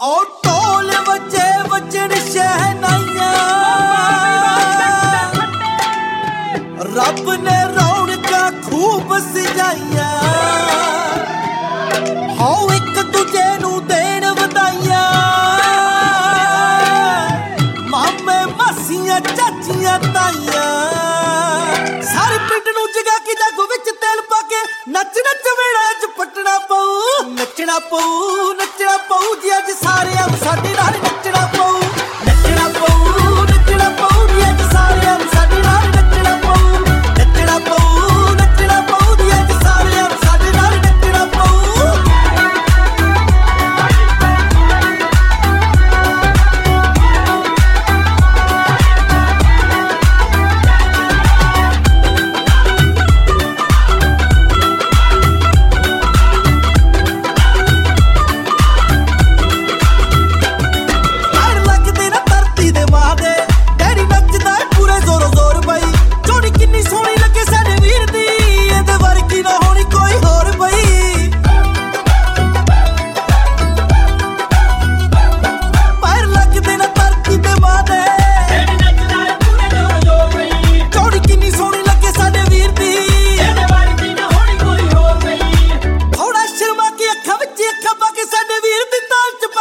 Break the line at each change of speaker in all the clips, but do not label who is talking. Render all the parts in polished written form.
और ढोल वजे वजन शहनाइयां, रब ने रौनकां खूब सजाइयां। हो एक दूजे नूं देण वधाइयां, मामे मासियां चाचियां ताइयां। सारे पिंड नूं जगा के जागो विच तेल पा के नच नच वेड़ा च पटना पऊ, नचना पऊ नचना पऊ जी अज सारिਆਂ ਨੂੰ ਸਾਡੇ ਨਾਲ ਨੱਚਣਾ ਪਊ, ਨੱਚਣਾ ਪਊ ਨੱਚਣਾ ਪਊ ਜੀ ਅਜ ਸਾਰਿਆਂ ਨੂੰ ਸਾਡੇ ਨਾਲ ਨੱਚਣਾ ਪਊ, ਨੱਚਣਾ ਪਊ ਜੀ ਅਜ ਸਾਰਿਆਂ ਨੂੰ ਸਾਡੇ ਨਾਲ ਨੱਚਣਾ ਪਊ।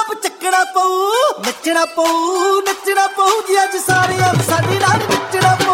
ਨੱਚਣਾ ਪਊ ਜੀ ਅਜ ਸਾਰਿਆਂ ਨੂੰ ਸਾਡੇ ਨਾਲ ਨੱਚਣਾ ਪਊ।